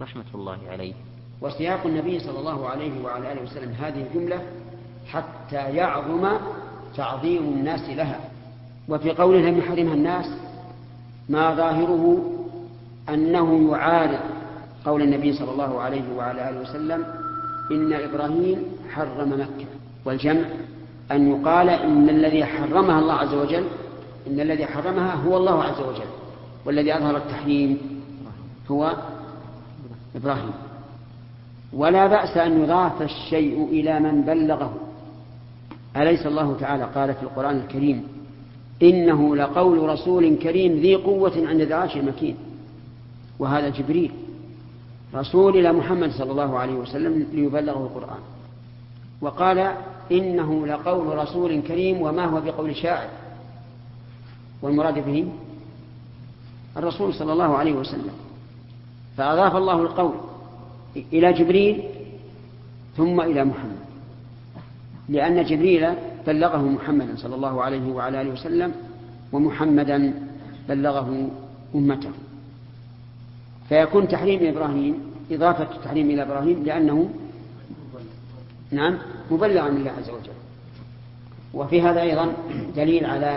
رحمة الله عليه. وسياق النبي صلى الله عليه وعلى آله وسلم هذه الجملة حتى يعظم تعظيم الناس لها. وفي قوله لم يحرمها الناس ما ظاهره أنه يعارض قول النبي صلى الله عليه وعلى آله وسلم إن إبراهيم حرم مكة، والجمع أن يقال إن الذي حرمها الله عز وجل، إن الذي حرمها هو الله عز وجل، والذي أظهر التحريم هو إبراهيم. ولا بأس أن يضاف الشيء إلى من بلغه. أليس الله تعالى قال في القرآن الكريم إنه لقول رسول كريم ذي قوة عند ذي العرش مكين، وهذا جبريل رسول إلى محمد صلى الله عليه وسلم ليبلغه القرآن. وقال إنه لقول رسول كريم وما هو بقول شاعر، والمراد به الرسول صلى الله عليه وسلم. فأضاف الله القول إلى جبريل ثم إلى محمد، لأن جبريل بلغه محمدا صلى الله عليه وعلى آله وسلم، ومحمدا بلغه أمته. فيكون تحريم إبراهيم إضافة التحريم إلى إبراهيم لأنه نعم مبلغا لله عز وجل. وفي هذا أيضا دليل على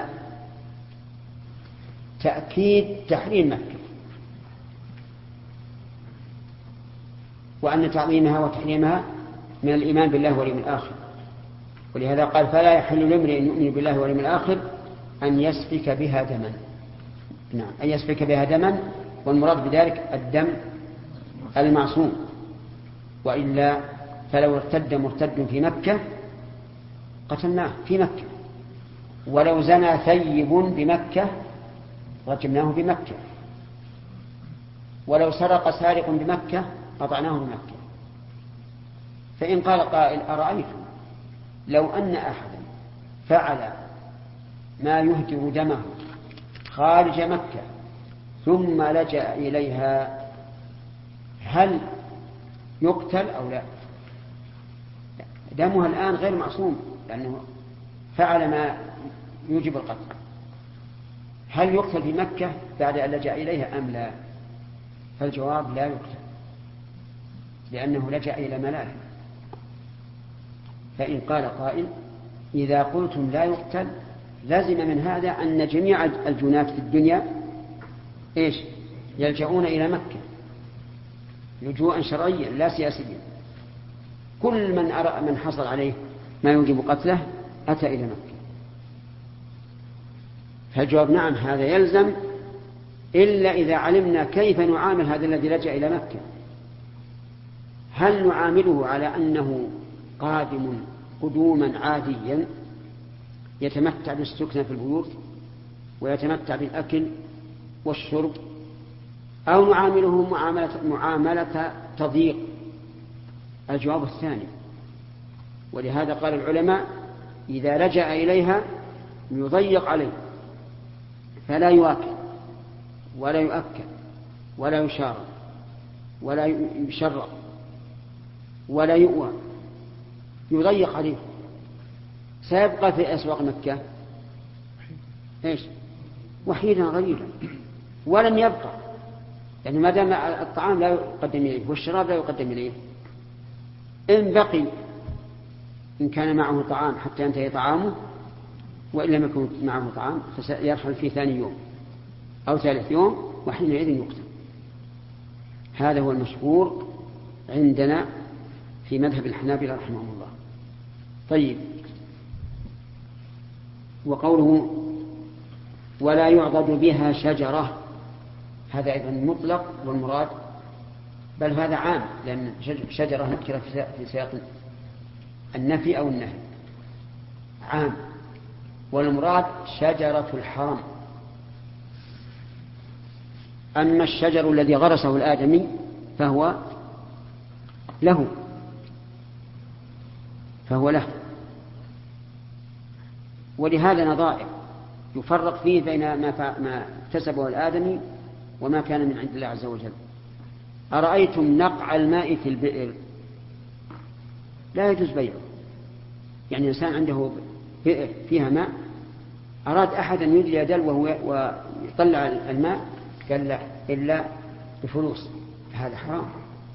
تأكيد تحريم مكة، وأن تعظيمها وتحريمها من الإيمان بالله واليوم الآخر. ولهذا قال فلا يحل لامرئ يؤمن بالله واليوم الآخر أن يسفك بها دما. نعم، أن يسفك بها دما، والمراد بذلك الدم المعصوم، وإلا فلو ارتد مرتد في مكة قتلناه في مكة، ولو زنى ثيب بمكة رجمناه بمكة، ولو سرق سارق بمكة قطعناه بمكة. فإن قال قائل أرأيتم لو أن أحدا فعل ما يهدر دمه خارج مكة ثم لجأ إليها هل يقتل أو لا؟ دمها الآن غير معصوم لأنه فعل ما يوجب القتل. هل يقتل في مكة بعد أن لجأ إليها أم لا؟ فالجواب لا يقتل، لأنه لجأ إلى ملاذ. فإن قال قائل إذا قلتم لا يقتل لازم من هذا أن جميع الجنات في الدنيا إيش؟ يلجؤون إلى مكة لجوءا شرعيا لا سياسيا. كل من حصل عليه ما يوجب قتله أتى إلى مكة. فالجواب نعم هذا يلزم، إلا إذا علمنا كيف نعامل هذا الذي لجأ إلى مكة. هل نعامله على أنه قادم قدوما عاديا يتمتع بالسكنة في البيوت ويتمتع بالأكل والشرب، أو نعامله معاملة تضييق؟ الجواب الثاني. ولهذا قال العلماء إذا لجأ إليها يضيق عليه، فلا يواكل ولا يؤكل ولا يشارب ولا يشرب ولا يؤوى، يضيق عليه. سيبقى في أسواق مكة إيش؟ وحيدا غريبا، ولن يبقى، يعني ما دام الطعام لا يقدم إليه والشراب لا يقدم إليه. إن بقي إن كان معه طعام حتى ينتهي طعامه، وإن لم يكن معه طعام فسيرحل في ثاني يوم أو ثالث يوم، وحينئذ يقتل. هذا هو المشهور عندنا في مذهب الحنابلة رحمهم الله. طيب، وقوله ولا يعضد بها شجرة، هذا أيضا مطلق، والمراد بل هذا عام، لأن شجرة نكرة في سياق النفي أو النهي عام، والمراد شجرة الحرم. أما الشجر الذي غرسه الآدمي فهو له ولهذا نظائر يفرق فيه بين ما اكتسبه الآدمي وما كان من عند الله عز وجل. أرأيتم نقع الماء في البئر؟ لا يجوز بيعه. يعني إنسان عنده بئر فيها ماء، أراد أحد أن يدلي دلوه ويطلع الماء، قال لا إلا بفلوس، هذا حرام.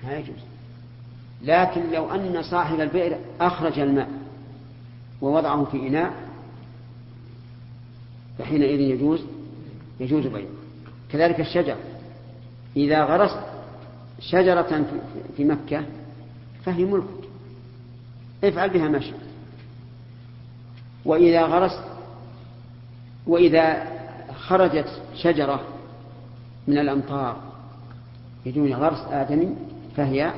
ما يجوز. لكن لو أن صاحب البئر أخرج الماء ووضعه في إناء فحينئذ يجوز بيعه. كذلك الشجر، إذا غرست شجرة في مكة فهي ملكك، افعل بها ما شئت. وإذا خرجت شجرة من الأمطار بدون غرس آدمي فهي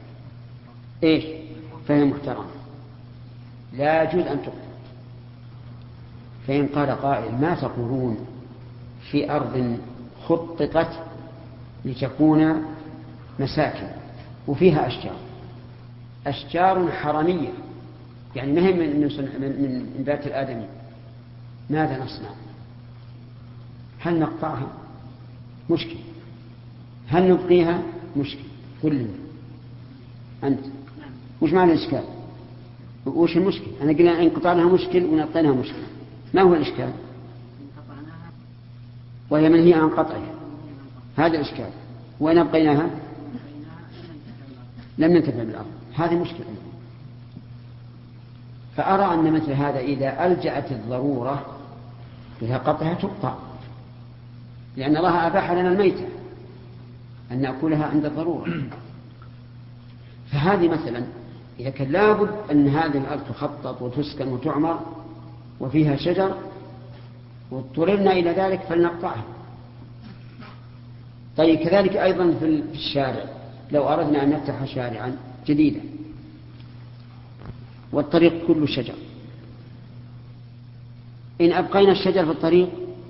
محترمة، لا يجوز أن تقتل. فإن قال قائل ما تقولون في أرض خططت لتكون مساكن وفيها أشجار حرمية، يعني ما هي من ذات الآدمي، ماذا نصنع؟ هل نقطعها؟ مشكل. هل نبقيها؟ مشكل. كلنا أنت وش معنى الإشكال؟ وش المشكل؟ أنا قلنا إن قطعناها مشكل ونبقيناها مشكل. ما هو الإشكال؟ وهي منهي عن قطعها، هذا الإشكال. وإن أبقيناها لم ننتفع بالأرض، هذه مشكلة. فأرى أن مثل هذا إذا ألجأت الضرورة إلى قطعها تقطع، لأن الله أباح لنا الميتة أن نأكلها عند الضرورة. فهذه مثلا إذا كان لابد أن هذه الأرض تخطط وتسكن وتعمر وفيها شجر واضطررنا إلى ذلك فلنقطعها. طيب كذلك أيضا في الشارع، لو أردنا أن نفتح شارعا جديدا والطريق كله شجر، إن أبقينا الشجر في الطريق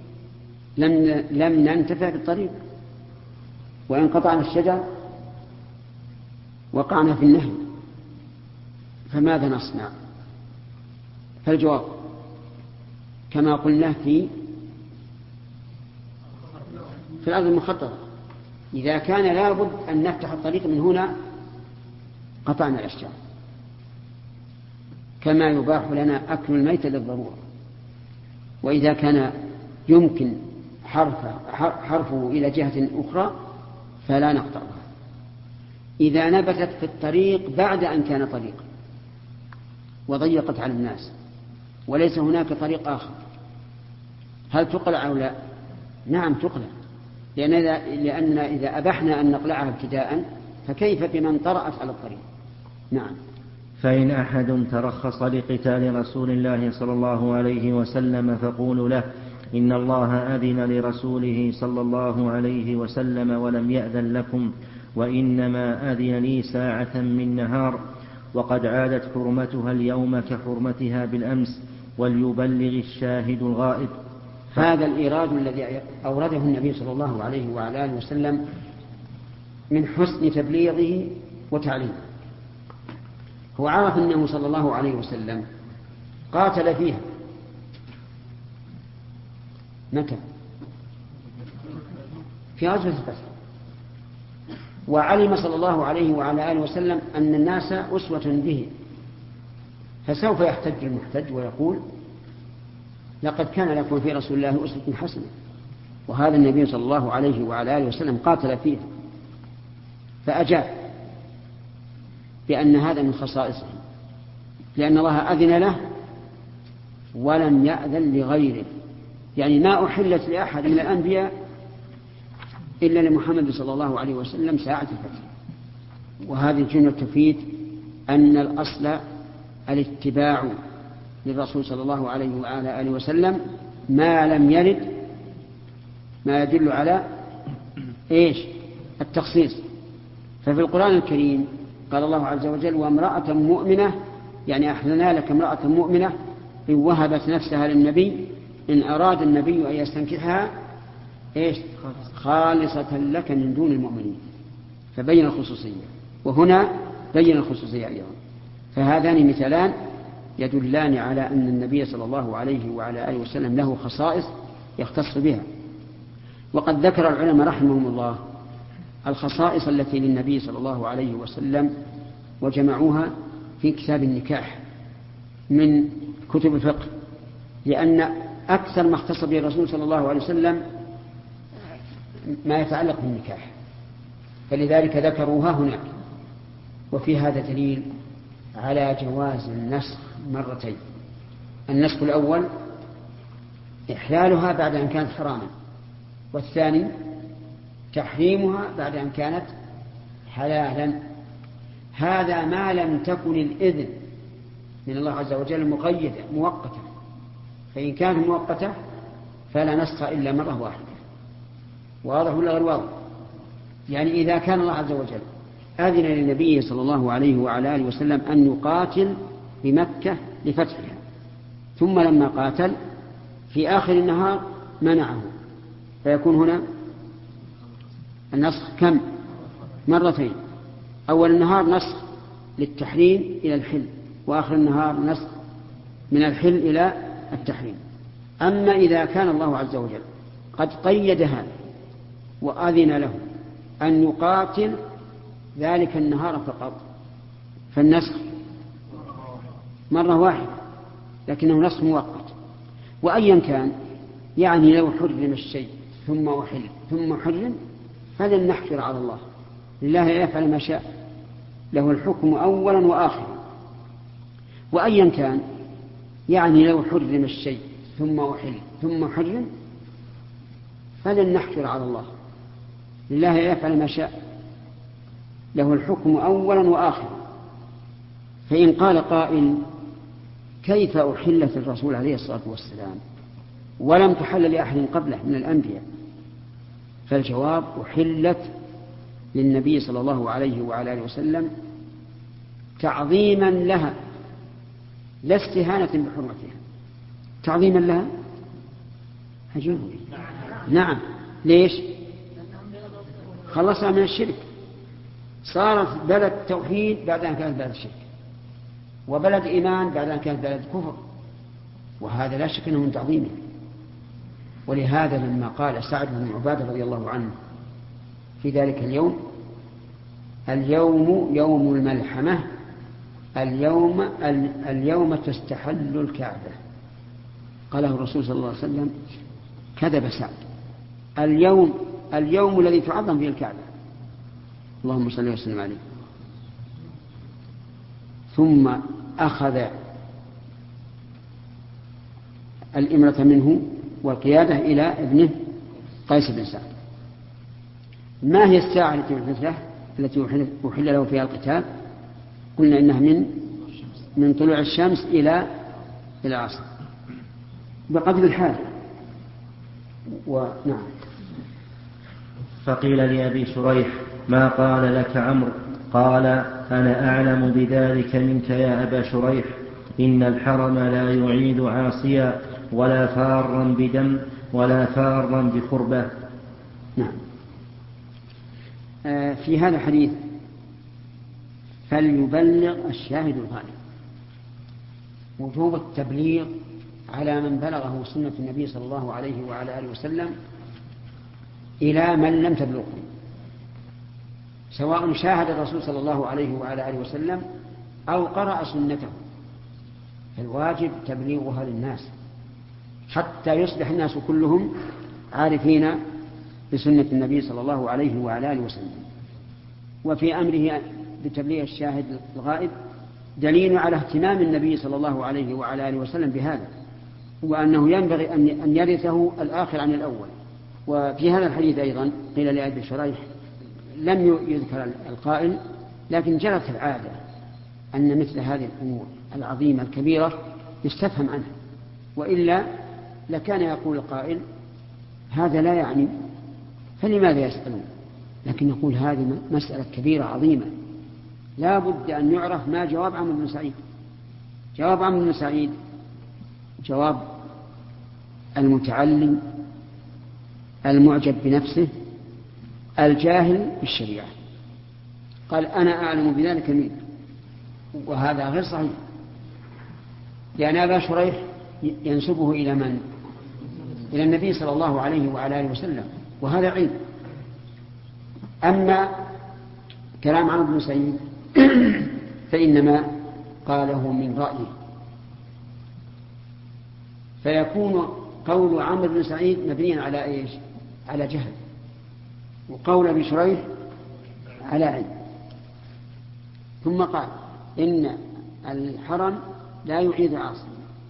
لم ننتفع بالطريق، وإن قطعنا الشجر وقعنا في النهي. فماذا نصنع؟ فالجواب كما قلنا في الأرض المخططة، إذا كان لابد أن نفتح الطريق من هنا قطعنا الأشجار، كما يباح لنا أكل الميت للضرورة. وإذا كان يمكن حرفه إلى جهة أخرى فلا نقطعها. إذا نبتت في الطريق بعد أن كان طريقا وضيقت على الناس وليس هناك طريق آخر، هل تقلع أو لا؟ نعم تقلع، لأننا إذا أبحنا أن نقلعها ابتداء فكيف بمن طرأت على الطريق؟ نعم. فإن أحد ترخص لقتال رسول الله صلى الله عليه وسلم فقولوا له إن الله أذن لرسوله صلى الله عليه وسلم ولم يأذن لكم، وإنما أذن لي ساعة من نهار، وقد عادت حرمتها اليوم كحرمتها بالأمس، وليبلغ الشاهد الغائب. هذا الإيراد الذي أورده النبي صلى الله عليه وعلى آله وسلم من حسن تبليغه وتعليمه. هو عرف أنه صلى الله عليه وسلم قاتل فيها متى؟ في غزوة بدر. وعلم صلى الله عليه وعلى آله وسلم أن الناس أسوة به، فسوف يحتج المحتج ويقول لقد كان لكم في رسول الله أسوة حسنة، وهذا النبي صلى الله عليه وعلى آله وسلم قاتل فيها. فأجاب بأن هذا من خصائصه، لأن الله أذن له ولم يأذن لغيره، يعني ما أحلت لأحد من الأنبياء إلا لمحمد صلى الله عليه وسلم ساعة الفتح. وهذه الجملة تفيد أن الأصل الاتباع للرسول صلى الله عليه وعلى آله وسلم ما لم يرد ما يدل على التخصيص. ففي القرآن الكريم قال الله عز وجل وامرأة مؤمنة، يعني أحلنا لك امرأة مؤمنة إن وهبت نفسها للنبي إن أراد النبي أن يستنكحها خالصة لك من دون المؤمنين، فبين الخصوصية، وهنا بين الخصوصية أيضا. فهذان مثالان يدلان على أن النبي صلى الله عليه وعلى آله وسلم له خصائص يختص بها. وقد ذكر العلماء رحمهم الله الخصائص التي للنبي صلى الله عليه وسلم وجمعوها في كتاب النكاح من كتب الفقه، لأن أكثر ما اختص به الرسول صلى الله عليه وسلم ما يتعلق بالنكاح، فلذلك ذكروها هناك. وفي هذا دليل على جواز النسخ مرتين. النسخ الأول إحلالها بعد أن كانت حراما، والثاني تحريمها بعد أن كانت حلالا. هذا ما لم تكن الإذن من الله عز وجل مقيدة مؤقتة، فإن كانت مؤقتة فلا نسخ إلا مرة واحدة. واضح ولا غير واضح؟ يعني إذا كان الله عز وجل أذن للنبي صلى الله عليه وعلى آله وسلم أن يقاتل بمكة لفتحها، ثم لما قاتل في آخر النهار منعه، فيكون هنا النسخ كم؟ مرتين. أول النهار نسخ للتحريم إلى الحل، وآخر النهار نسخ من الحل إلى التحريم. أما إذا كان الله عز وجل قد قيد هذا وأذن له أن يقاتل ذلك النهار فقط، فالنسخ مرة واحدة، لكنه نسخ مؤقت. وأيا كان، يعني لو حرم الشيء ثم أحل ثم حرم فلن نحكر على الله، لله يفعل ما شاء، له الحكم أولا وآخرا. وأيا كان، يعني لو حرم الشيء ثم أحل ثم حرم فلن نحكر على الله، لله يفعل ما شاء، له الحكم أولا وآخرا. فإن قال قائل كيف أحلت الرسول عليه الصلاة والسلام ولم تحل لأحد قبله من الأنبياء؟ فالجواب أحلت للنبي صلى الله عليه وعلى آله وسلم تعظيما لها، لا استهانة بحرمتها، تعظيما لها. هجوني. نعم. ليش؟ خلصها من الشرك، صارت بلد توحيد بعد أن كانت بلد الشرك، وبلد إيمان بعد أن كانت بلد كفر، وهذا لا شك أنه من تعظيمه. ولهذا لما قال سعد بن عبادة رضي الله عنه في ذلك اليوم: اليوم يوم الملحمة، اليوم تستحل الكعبة، قاله الرسول صلى الله عليه وسلم، كذب سعد. اليوم الذي تعظم فيه الكعبة. اللهم صل وسلم عليه. ثم أخذ الإمرة منه والقيادة إلى ابنه قيس بن سعد. ما هي الساعة التي أحل له فيها القتال؟ قلنا إنها من طلوع الشمس إلى العصر بقدر الحاجة. ونعم. فقيل لأبي شريح: ما قال لك عمرو؟ قال: أنا أعلم بذلك منك يا أبا شريح، إن الحرم لا يعيد عاصيا ولا فارا بدم ولا فارا بقربة. نعم. في هذا الحديث فليبلغ الشاهد الغائب، وجوب التبليغ على من بلغه سنة النبي صلى الله عليه وعلى آله وسلم إلى من لم تبلغه، سواء شاهد الرسول صلى الله عليه وعلى آله وسلم أو قرأ سنته، فالواجب تبليغها للناس حتى يصبح الناس كلهم عارفين بسنة النبي صلى الله عليه وعلى آله وسلم. وفي أمره بتبليغ الشاهد الغائب دليل على اهتمام النبي صلى الله عليه وعلى آله وسلم بهذا، وأنه ينبغي أن يرثه الآخر عن الأول. وفي هذا الحديث أيضا قيل لأبي شريح، لم يذكر القائل، لكن جرت العادة أن مثل هذه الأمور العظيمة الكبيرة يستفهم عنها، وإلا لكان يقول القائل هذا لا يعني، فلماذا يسألون؟ لكن يقول هذه مسألة كبيرة عظيمة لا بد أن يعرف ما جواب عمرو بن سعيد. جواب عمرو بن سعيد جواب المتعلم المعجب بنفسه الجاهل بالشريعة، قال أنا أعلم بذلك منك، وهذا غير صحيح، لأن أبا شريح ينسبه إلى من؟ إلى النبي صلى الله عليه وعلى آله وسلم، وهذا علم. أما كلام عمرو بن سعيد فإنما قاله من رأيه، فيكون قول عمرو بن سعيد مبنيا على إيش؟ على جهل، وقول أبي شريح على علم. ثم قال إن الحرم لا يعيد عاصم.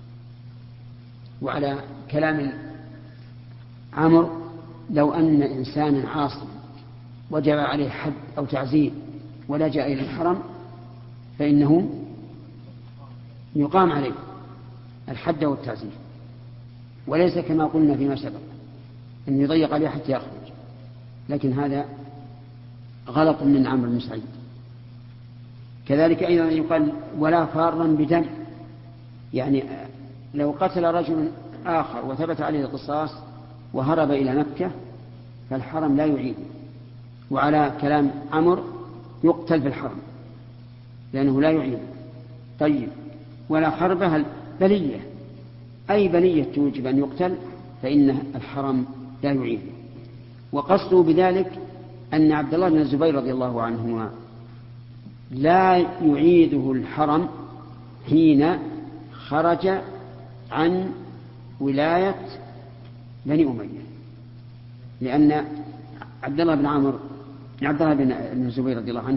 وعلى كلام عمرو لو أن إنسانا عاصم وجب عليه حد أو تعزير ولجأ إلى الحرم فإنه يقام عليه الحد والتعزير، وليس كما قلنا فيما سبق أن يضيق عليه حتى يخرج، لكن هذا غلط من عمرو بن سعيد. كذلك أيضا يقال ولا فارا بدم، يعني لو قتل رجل آخر وثبت عليه القصاص وهرب إلى مكة فالحرم لا يعيده. وعلى كلام عمرو يقتل في الحرم لأنه لا يعيده. طيب ولا خربها بلية، أي بلية توجب أن يقتل فإن الحرم لا يعيده. وقصده بذلك أن عبد الله بن الزبير رضي الله عنهما لا يعيده الحرم حين خرج عن ولاية بني أمية، لأن عبد الله بن الزبير رضي الله عنه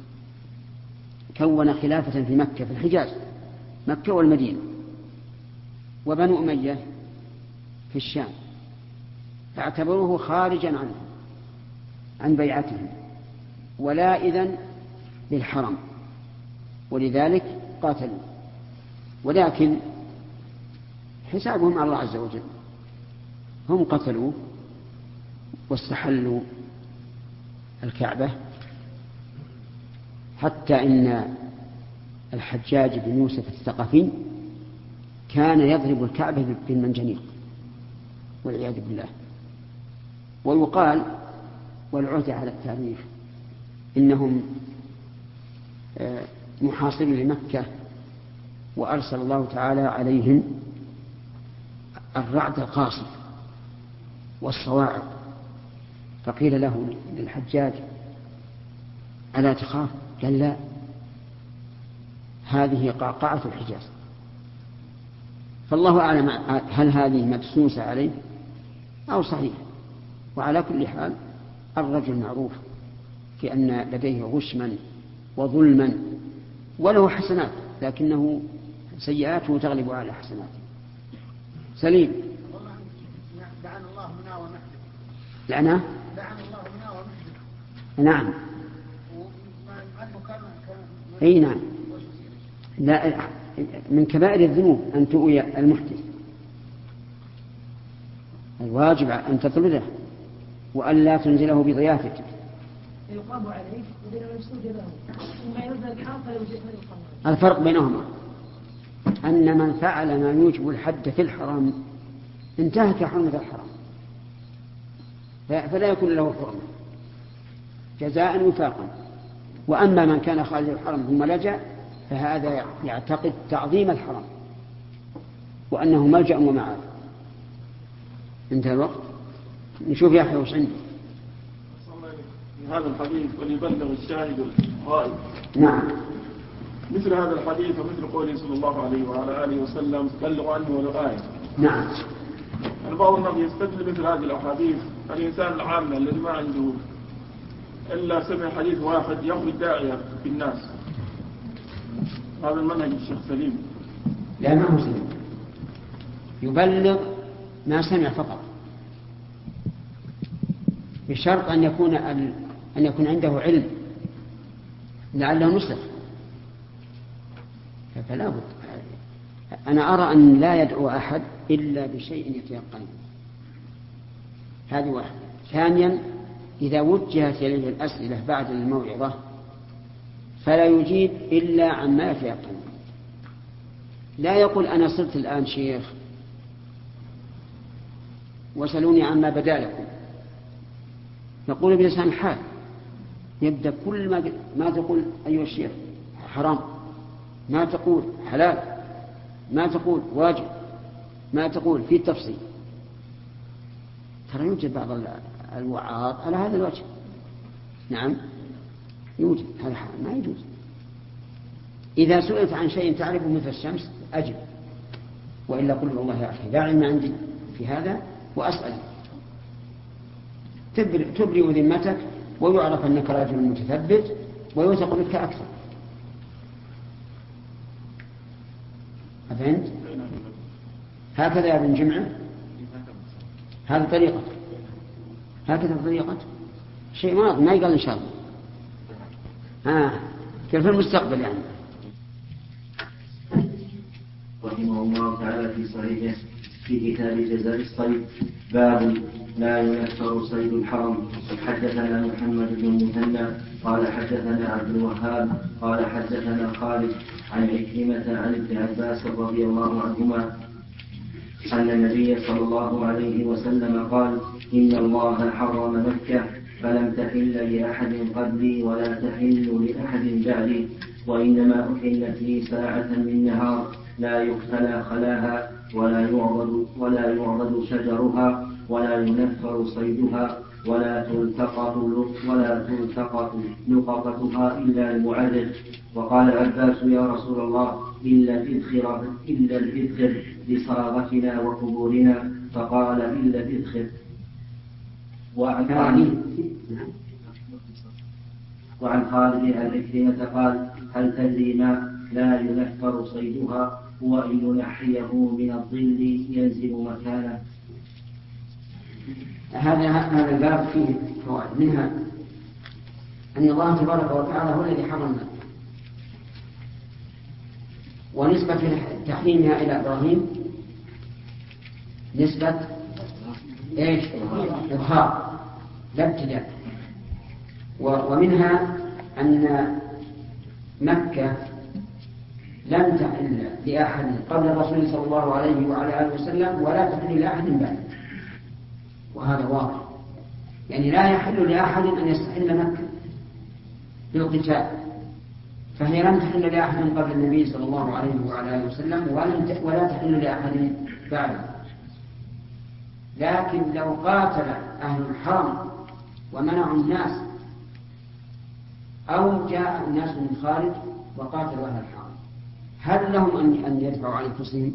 كون خلافة في مكة في الحجاز، مكة والمدينة، وبنو أمية في الشام، فاعتبروه خارجا عنه عن بيعتهم ولا إذن للحرم، ولذلك قاتلوا. ولكن حسابهم على الله عز وجل، هم قتلوا واستحلوا الكعبة، حتى إن الحجاج بن يوسف الثقفي كان يضرب الكعبة بالمنجنيق والعياذ بالله. ويقال والعهد على التاريخ إنهم محاصرين لمكة وأرسل الله تعالى عليهم الرعد القاصف والصواعق، فقيل له للحجاج ألا تخاف؟ قال لا، هذه قعقعة الحجاز. فالله أعلم هل هذه مدسوسة عليه أو صحيح. وعلى كل حال الرجل معروف في أن لديه غشما وظلما وله حسنات، لكنه سيئاته تغلب على حسناته. سليم. لعن الله منا ومحده. لعنه؟ لعن الله منا ومحده. نعم. أي نعم. لا، من كبائر الذنوب أن تؤوي المحدث، الواجب أن تطرده وأن لا تنزله بضيافتك. يقام عليه وبين المسجود له ثم ينزل الحرم فيوجب الفرق بينهما أن من فعل ما يوجب الحد في الحرم انتهك حرمة الحرم فلا يكون له حرمة جزاء وفاقا. وأما من كان خارج الحرم ثم لجأ فهذا يعتقد تعظيم الحرم وأنه ملجأ ومعاد. انتهى الوقت. نشوف يا أخي وش عندي هذا الحديث وليبلغ الشاهد الغائب. نعم. مثل هذا الحديث ومثل قوله صلى الله عليه وعلى آله وسلم بلغوا عنه ولو آية. نعم. البعض الناس يستدل مثل هذه الأحاديث الإنسان العام الذي ما عنده إلا سمع حديث واحد يخرج داعية في الناس. هذا المنهج الشيخ سليم؟ لا، ما هو سليم. يبلغ ما سمع فقط بشرط أن يكون عنده علم لعله مسلم. فلا بد. أنا أرى أن لا يدعو أحد إلا بشيء يتيقن. هذه واحدة. ثانيا إذا وجهت إليه الأسئلة بعد الموعظة فلا يجيب إلا عما يتيقن. لا يقول أنا صرت الآن شيخ وسألوني عما بدا لكم. يقول بلسان الحال، يبدأ كل ما تقول أيها الشيخ حرام، ما تقول حلال، ما تقول واجب، ما تقول في التفصيل. ترى يوجد بعض الوعاظ على هذا الوجه. نعم يوجد، هذا ما يجوز. إذا سئلت عن شيء تعرفه مثل الشمس أجب، وإلا قل والله يا أخي لا علم عندي في هذا وأسأل. تبرئ ذمتك ويعرف أنك رجل متثبت ويوثق بك أكثر. أفهمت؟ هكذا يا ابن جمعة، هذه طريقة، هكذا طريقة شيء ماضي ما يقال إن شاء الله. كيف في المستقبل يعني. رحمه الله تعالى في صحيحه في كتاب جزاء الصيد باب لا ينفر صيد الحرم. حدثنا محمد بن المثنى قال حدثنا عبد الوهاب قال حدثنا خالد عن عكرمة عن ابن عباس رضي الله عنهما أن النبي صلى الله عليه وسلم قال إن الله حرم مكة فلم تحل لأحد قبلي ولا تحل لأحد بعدي، وإنما أحلت لي ساعة من نهار لا يختلى خلاها ولا يعضد شجرها ولا ينفر صيدها ولا تلتقط لقطتها إلا المعرض. وقال العباس يا رسول الله إلا الإذخر لصاغتنا وقبورنا، فقال إلا الإذخر. وعن خالد عن عكرمة قال هل تدري ما لا ينفر صيدها هو أن ينحيه من الظل ينزل مكانه. هذا الباب فيه فوائد، منها أن الله تبارك وتعالى هو الذي حرم مكة، ونسبة تحريمها إلى إبراهيم نسبة إيش؟ إظهار لا ابتداء. ومنها أن مكة لم تحل لأحد قبل الرسول صلى الله عليه وعلى آله وسلم ولا تحل لأحد بعده، وهذا واضح، يعني لا يحل لأحد أن يستحل مكة بالقتال، فهي لم تحل لأحد قبل النبي صلى الله عليه وعلى آله وسلم ولا تحل لأحد بعده. لكن لو قاتل أهل الحرم ومنعوا الناس، أو جاء الناس من خارج وقاتلوا أهل الحرم، هل لهم أن يدفعوا عن أنفسهم؟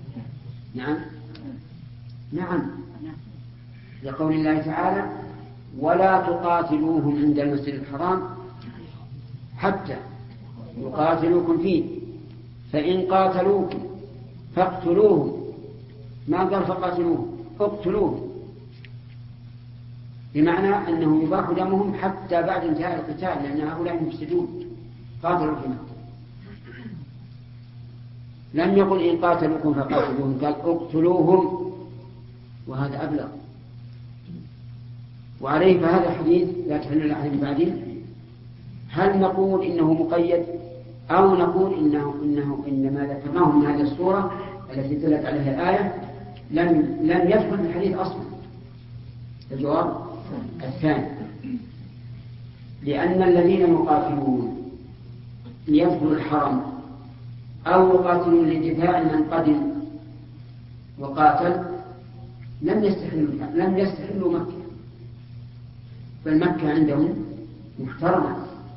نعم، لقول الله تعالى ولا تقاتلوهم عند المسجد الحرام حتى يقاتلوكم فيه فإن قاتلوكم فاقتلوهم، ما قال فقاتلوهم، اقتلوهم، بمعنى أنه يباح دمهم حتى بعد انتهاء القتال، لأن هؤلاء مفسدون قاتلوا في مكة. لم يقل إن قاتلوكم فقاتلوهم، قال اقتلوهم، وهذا أبلغ. وعليه فهذا الحديث لا تحل لأحد بعدين، هل نقول إنه مقيد أو نقول إنه إنما ذكرناه من هذه السورة التي دلت عليها الآية لم يدخل في الحديث أصلا؟ الجواب الثاني، لأن الذين يقاتلون ليدخلوا الحرم أو يقاتلون لدفاع من قدم وقاتل لم يستحلوا مكة، بل مكة عندهم محترمة،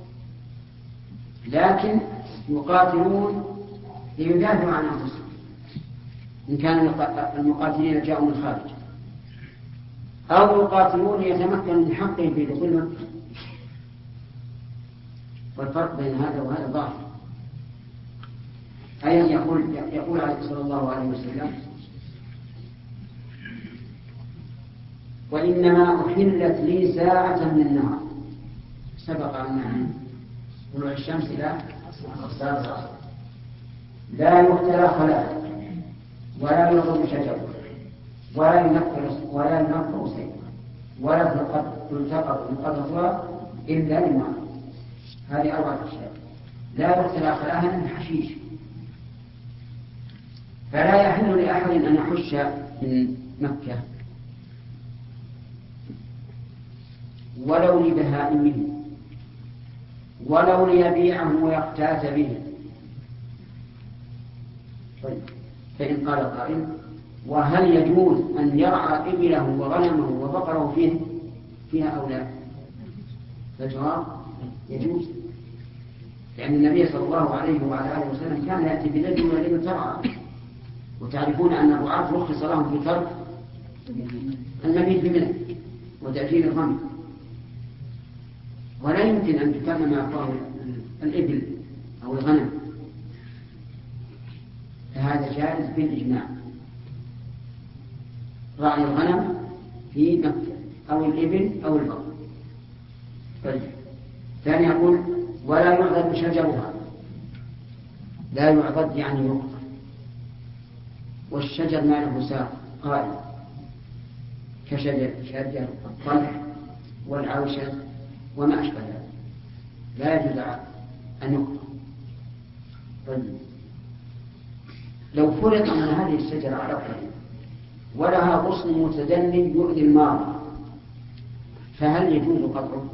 لكن يقاتلون ليدافعوا عن أنفسهم إن كان المقاتلين جاءوا من خارج، أو يقاتلون ليتمكنوا من حقهم في دخول مكة. والفرق بين هذا وهذا ظاهر. أي يقول صلى الله عليه وسلم وإنما أحلت لي ساعة من النهار، سبق أن طلوع الشمس إلى الساعة، لا يختلى خلاها ولا يضرب شجر ولا ينفر سيف ولا تلتقط لقطتها إلا للماء. هذه 4 أشياء. لا يختلى خلاها من حشيش، فلا يحل لأحد أن يحش من مكة ولو لبهائمه ولو ليبيعه ويقتات به. طيب، فإن قال قائل وهل يجوز أن يرعى إبله وغنمه وبقره فيها أو لا؟ فالجواب يجوز، لأن النبي صلى الله عليه وعلى آله وسلم كان يأتي بالليل والليل ترعى، وتعرفون أن الرعاة رخص لهم في ترك المبيت بمنى وتأجيل الغنم، ولا يمكن أن تكمل أقوام الإبل أو الغنم، فهذا هذا جائز بالإجماع. رعي الغنم في مكة أو الإبل أو البقر. طيب. ثاني يقول ولا يعضد شجرها. لا يعضد يعني يقطع. والشجر ما له ساق قائم كشجر الطلح والعوشة وما أشبه ذلك، لا يجوز أن يقطع. طيب. لو فرض أن هذه الشجرة على طريق ولها غصن متدلل يؤذي المارة، فهل يجوز قطعه؟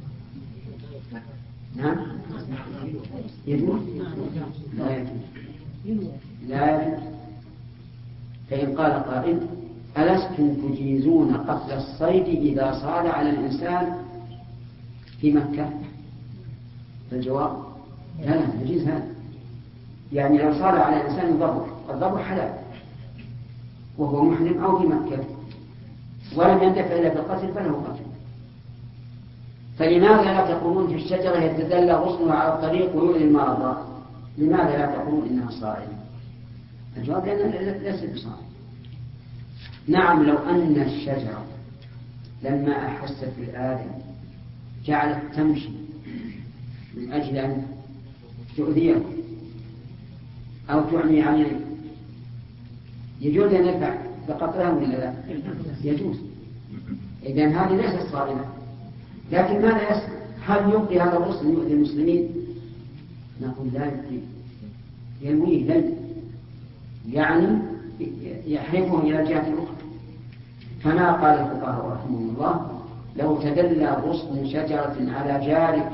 نعم يجوز؟ لا يجوز. لا يجوز. فإن قال قائل ألستم تجيزون قتل الصيد إذا صار على الإنسان في مكة؟ فالجواب لا يجوز هذا. يعني لو صار على الإنسان الضبع حلال وهو محرم أو في مكة ولم ينتفع إلا بالقتل فله قتل. فلماذا لا تقولون في الشجرة يتدلى غصنها على الطريق ويؤذي المرضى؟ لماذا لا تقولون إنها صائمة؟ الجواب لأنها ليست بصائمة. نعم لو أن الشجرة لما أحست بالآذى جعلت تمشي من أجل أن تؤذيه أو تعمي عليه يجوز أن يدفع بقطعها ولا لا؟ يجوز. إذن هذه ليست صائمة. لكن ماذا يصنع؟ هل يبقي هذا الغصن يؤذي المسلمين؟ نقول لا يبقي، ينويه لن يعني يحرفهم إلى الجهة الأخرى. كما قال الفقهاء رحمهم الله لو تدلى غصن شجرة على جارك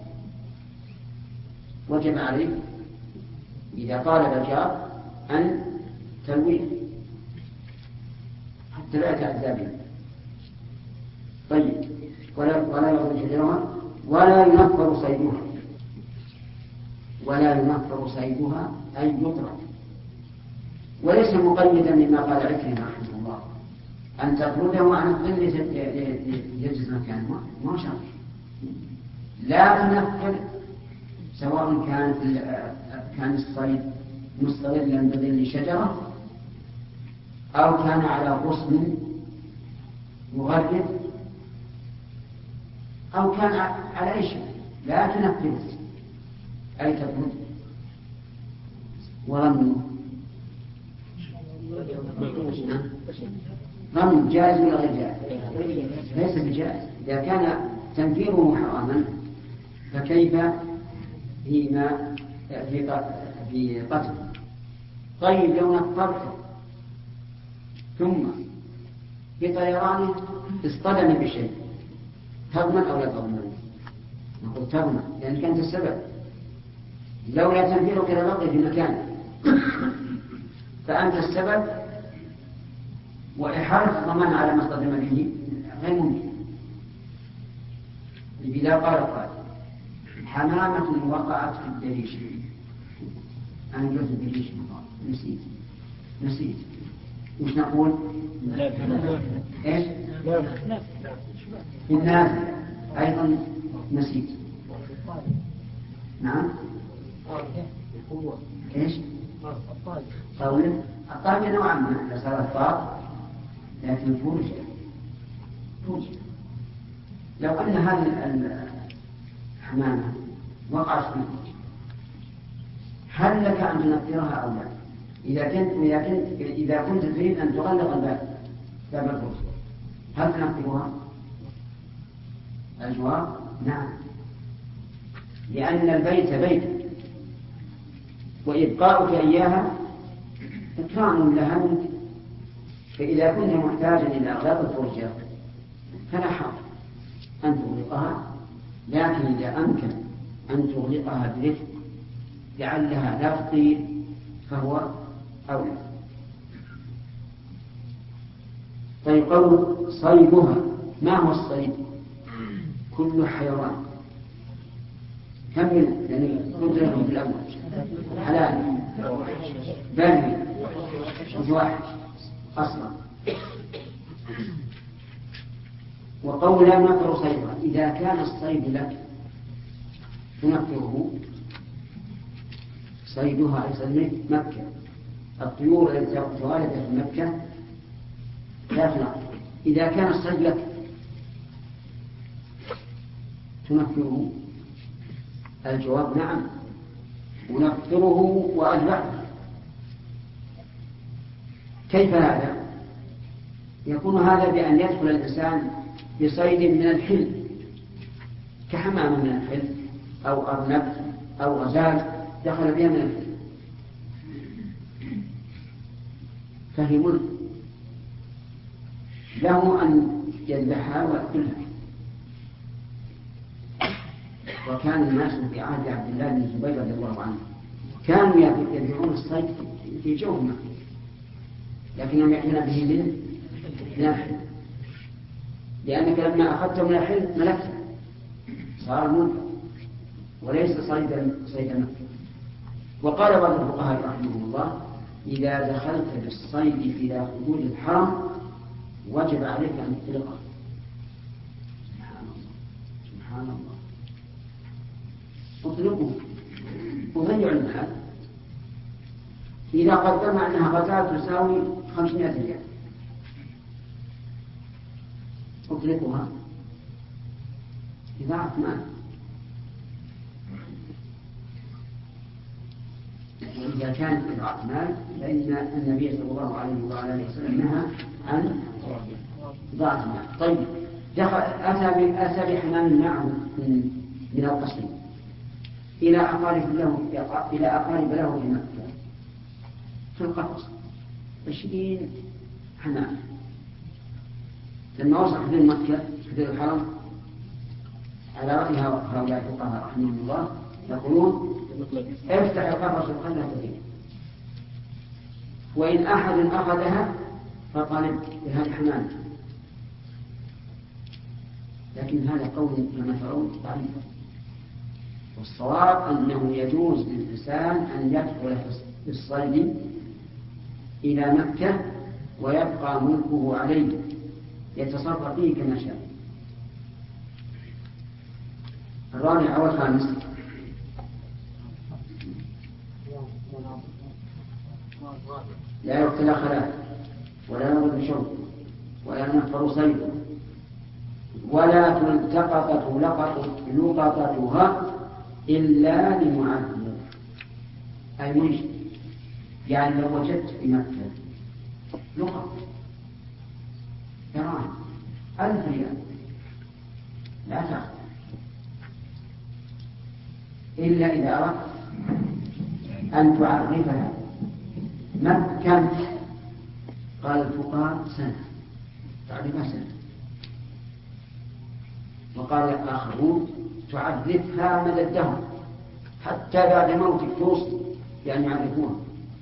وجب عليه إذا طالب الجار أن تلويه حتى لا يتعذى به. طيب. ولا يخرج شجرها ولا ينفر صيدها. ولا ينفر صيدها أي يطرد، وليس مقيدا مما قال عكرمة رحمه الله أن تطرده عن الظل يجلس مكانه، ما شرط. لا تنفر سواء كان الصيد مستظلا بظل شجرة أو كان على غصن مغرد أو كان على أي شيء. لا تنفر أي تطرد. ورمي رمي جائز ولا غير جائز؟ ليس بجائز. إذا كان تنفيره حراما فكيف فيما في قتل؟ طيب لو نفرته ثم بطيرانه اصطدم بشيء تضمن أو لا تضمن؟ نقول تضمن لأنك أنت السبب. لولا تنفيرك لبقي في مكانه فأنت السبب، وإحالة الضمان على ما اصطدم به غير ممكن. إذا قال قائل حمامة وقعت في الدريش، أنا قلت الدريش نسيت وش نقول؟ إيش؟ الناس أيضا نسيت. نعم إيش؟ الطاولة نوعا ما إذا صار الطاق لكن فرج. لو أن هذه الحمامة وقعت في الفرج هل لك أن تنفرها أو لا؟ إذا كنت تريد أن تغلق باب الفرج هل تنفرها؟ الجواب نعم، لأن البيت بيت وإبقاؤك إياها إكرام لها منك. فإذا كنت محتاجا إلى إغلاق الفرجة فلا حرج أن تغلقها، لكن إذا أمكن أن تغلقها برفق لعلها لا تطير فهو أولى. طيب قول صيدها، ما هو الصيد؟ كل حيوان. كمل يعني قلت لكم في الأول حلال بري وجواحش أصلا. وقول لا ينفر صيدها، إذا كان الصيد لك تنفره صيدها أي صيد مكة الطيور التي تواجد في مكة لا تنفر. إذا كان الصيد لك تنفره؟ الجواب نعم، ونفره وأذبحه. كيف هذا؟ يكون هذا بأن يدخل الإنسان بصيد من الحل كحمام من الحل أو أرنب أو غزال دخل بها من الحل، فهي ملك له أن يذبحها ويأكلها. وكان الناس في عهد عبد الله بن الزبير رضي الله عنه كانوا يبيعون الصيد في جوف مكة، لكنهم يأتون به من الحل، لأنك لما أخذته من الحل ملكته صار ملكا وليس صيد مكة. وقال بعض الفقهاء رحمه الله: إذا دخلت بالصيد إلى حدود الحرم وجب عليك أن تطلقه. سبحان الله سبحان الله، اطلقه وضيع المال. إذا قدرنا أنها غزال تساوي 500 ريال اطلقها إضاعة مال. وإذا كانت إضاعة مال فإن النبي صلى الله عليه وعلى آله وسلم نهى عن إضاعة المال. طيب، أتى بحمام معه من القصيم إلى أقارب له في مكة في القفص 20 حمام. لما وصل حدود مكة حدود الحرم على رأي هؤلاء الفقهاء رحمهم الله يقولون: افتح القفص وخلها تطير، وإن أحد أخذها فطالب بهذا الحمام. لكن هذا قول كما ترون ضعيف، والصواب أنه يجوز للإنسان أن يدخل في الصيد إلى مكة ويبقى ملكه عليه يتصرف فيه كما شاء. الرابع والخامس: لا يقتلى خلاف ولا ينضب شوك ولا ينفر صيد ولا تلتقط لقطتها إلا لمعذب. أي منشد، يعني لو وجدت في مكة لقط دراهم 1000 ريال لا تأخذ إلا إذا أردت أن تعرفها مكة. قال الفقهاء سنة، تعرفها سنة. وقال الآخرون تعرفها مدى الدهر حتى بعد موتك توصي بأن يعرفوها.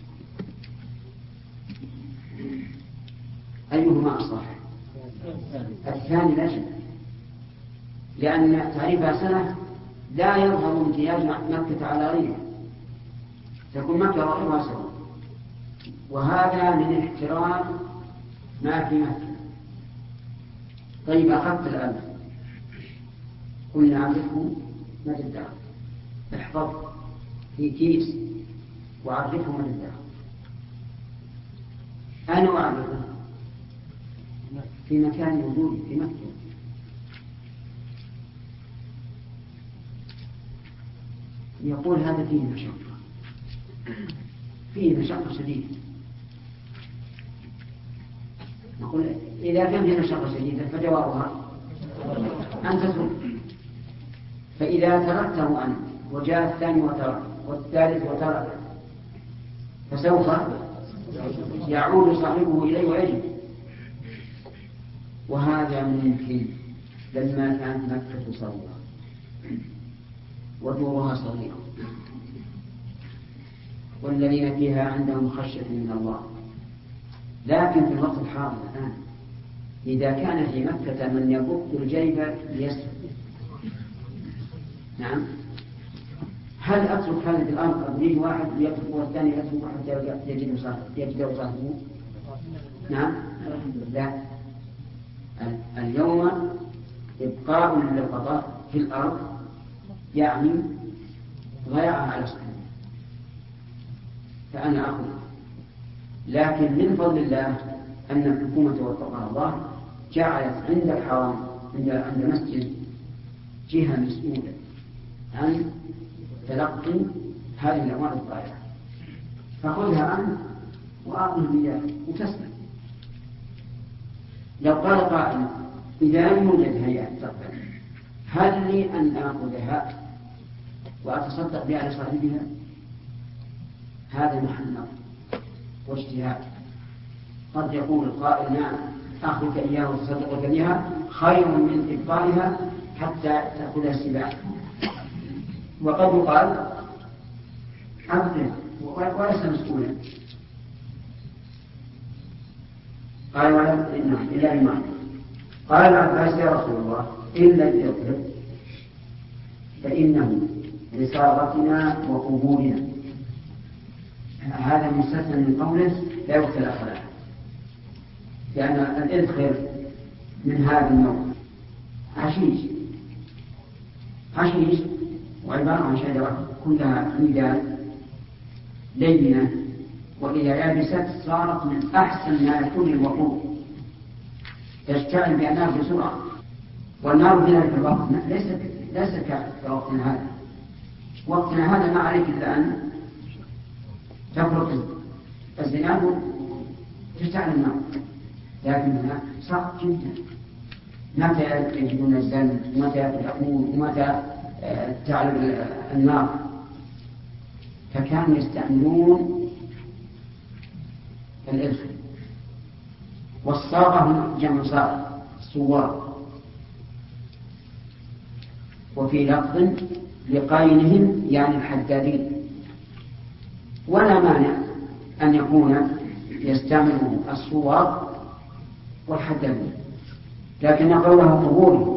أيهما أصح؟ الثاني لا شك، لأن تعريفها سنة لا يظهر امتياز مكة على غيرها، تكون مكة وغيرها سواء، وهذا من احترام ما في مكة. طيب، أخذت الألف قلنا عرفه مدى الدهر، احفظ في كيس وعرفه مدى الدهر. أنا أعرفه في مكان وجودي في مكة. يقول هذا فيه مشقة شديدة. نقول إذا كان فيه مشقة شديدة فجوابها أن تترك. فإذا تركته أنت وجاء الثاني وترك والثالث وترك فسوف يعود صاحبه إليه ويجب. وهذا ممكن لما كانت مكة صغيرة ودورها صغيرة والذين فيها عندهم خشية من الله. لكن في الوقت الحاضر الآن إذا كان في مكة من يبط الجيب ليسلم، نعم، هل أترك هذه الأرض أبنيه واحد ليترك والثاني يترك حتى يجده صاحبه؟ نعم، لا. اليوم إبقاء للقضاء في الأرض يعني ضياعها على سكنها. فأنا أخذ لكن من فضل الله أن الحكومة وفقها الله جعلت عند الحرم عند مسجد جهة مسؤولة عن تلقي هذه الأموال الضائعة، فخذها أنت وأعطه إياه وتسلم. لو قال قائل إذا لم يوجد هيئة تقبل هل لي أن آخذها وأتصدق بها لصاحبها؟ هذا محل نظر واجتهاد. قد يقول القائل نعم أخذك إياه وتصدق بها خير من إبقائها حتى تأخذها السباع، وقد يقال عبده وليس مسؤولا. قال إلا إيمان. قال العباس يا رسول الله إلا الإرث فإنه لصاغتنا وقبورنا. هذا مستثنى من قوله لا يقتل أخلاقه، لأن الإذخر من هذا النوع حشيش وعبارة عن شجرة كلها حميدان لينة، وإذا يابست صارت من أحسن ما يكون الوقود، تشتعل بأنها بسرعة. والنار في ذلك الوقت ليس كوقتنا هذا. وقتنا هذا ما عليك إلا أن تفرق الزناد وتشتعل النار، لكنها صعب جدا. متى يجدون الزن ومتى يأكلون ومتى تعلم النار، فكانوا يستعملون الإذخر. والصاغة جمع صاغ صوار. وفي لفظ لقينهم يعني الحدادين، ولا مانع أن يكون يستعمل الصوار والحدادين، لكن قوله قبور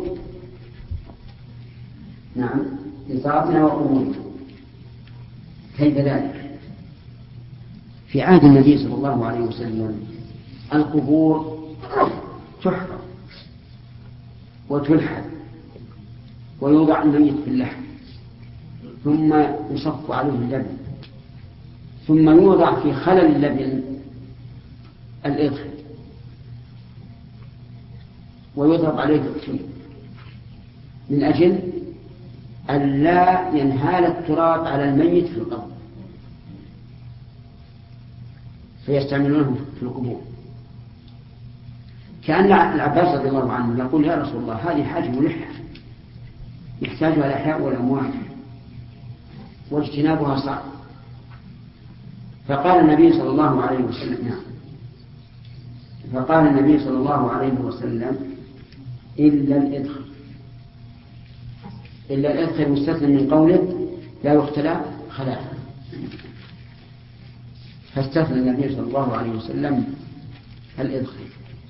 نعم لصاغتنا وقبور. كيف ذلك؟ في عهد النبي صلى الله عليه وسلم القبور تحفر وتلحد ويوضع الميت في اللحم ثم يصف عليه اللبن ثم يوضع في خلل اللبن الإذخر ويضرب عليه بالطين من أجل أن لا ينهال التراب على الميت في القبر، فيستعملونه في القبور. كأن العباس رضي الله عنه يقول يا رسول الله هذه حاجة ملحة يحتاجها الأحياء والأموات واجتنابها صعب. فقال النبي صلى الله عليه وسلم إلا الإذخر مستثنى من قوله لا يختلى خلاء، فاستثنى النبي صلى الله عليه وسلم الإذخر.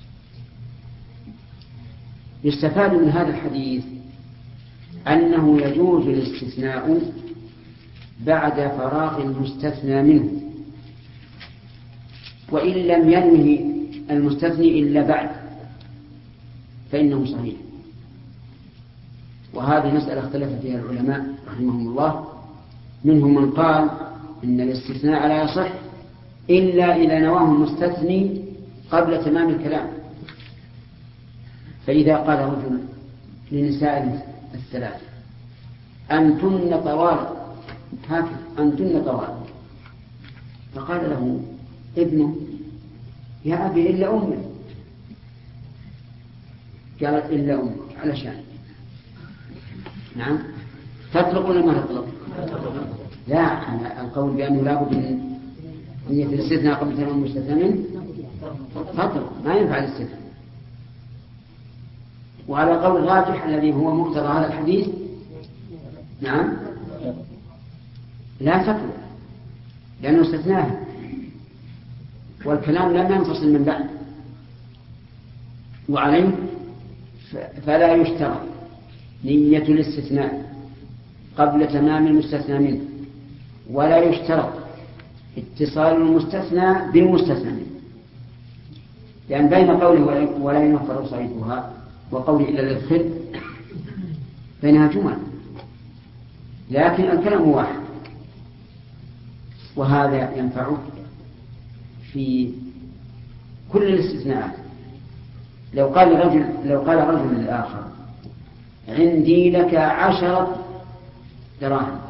يستفاد من هذا الحديث أنه يجوز الاستثناء بعد فراغ المستثنى منه، وإن لم ينوه المستثني إلا بعد فإنه صحيح. وهذه مسألة اختلف فيها العلماء رحمهم الله، منهم من قال إن الاستثناء لا يصح إلا إذا نواه المستثني قبل تمام الكلام. فإذا قال رجل لنساء الثلاث أنتن طوال فقال له ابنه يا أبي إلا أمي، قالت إلا أمك علشان نعم تطلق ولا ما تطلق؟ لا، أنا القول بأنه لا بد من نية الاستثناء قبل تمام المستثنى منه تطلق، ما ينفع الاستثناء. وعلى قول الراجح الذي هو مقتضى هذا الحديث نعم لا تطلق لأنه استثناها والكلام لم ينفصل من بعد. وعليه فلا يشترط نية الاستثناء قبل تمام المستثنى منه، ولا يشترط اتصال المستثنى بالمستثنى منه، لأن بين قوله ولا ينفر صيدها وقوله إلا الإذخر بينها جمل، لكن الكلام واحد. وهذا ينفع في كل الاستثناءات. لو قال رجل للآخر عندي لك 10 دراهم،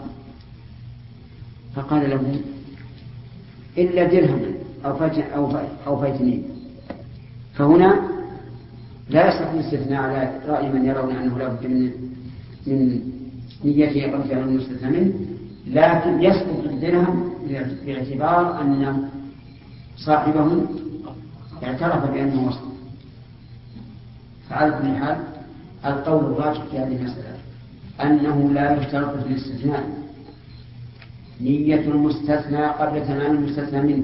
فقال له إلا درهما أو فيتنين، فهنا لا يصح الاستثناء على رأي من يرون أنه لا بد من نيته قبل أن يستثنى منه، لكن يسقط الدرهم باعتبار أن صاحبه اعترف بأنه وصل. فعلى كل حال القول الراجح في هذه المسألة أنه لا يشترط في الاستثناء نية المستثنى قبل تمام المستثنى منه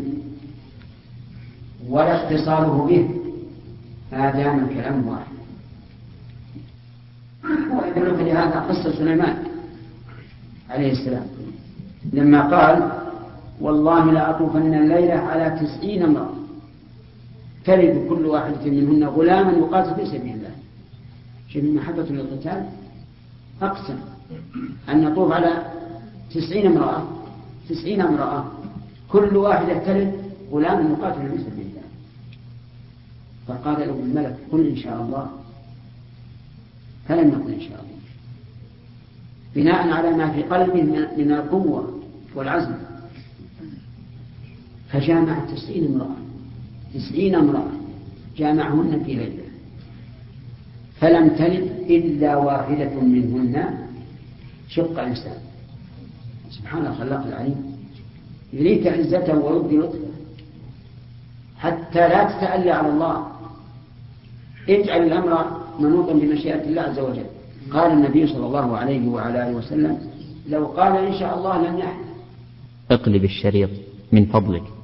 ولا اتصاله به ما دام الكلام واحد. ويدلك لهذا قصة سليمان عليه السلام لما قال والله لأطوفن الليلة على 90 امرأة تلد كل واحدة منهن غلاما يقاتل في سبيل الله. شيء من محبة للقتال أقسم أن نطوف على 90 امرأة كل واحدة تلد غلاما يقاتل في سبيل الله. فقال له الملك قل إن شاء الله، فلم يقل إن شاء الله بناء على ما في قلبه من القوة والعزم، فجامع 90 امرأة جامعهن في ليلة، فلم تلد إلا واحدة منهن شق إنسان. سبحان الخلاق العليم يريك عزته ويبدي لطفه حتى لا تتألى على الله، اجعل الأمر منوطا بمشيئة الله عز وجل. قال النبي صلى الله عليه وعلى آله وسلم لو قال إن شاء الله لم يحدث. اقلب الشريط من فضلك.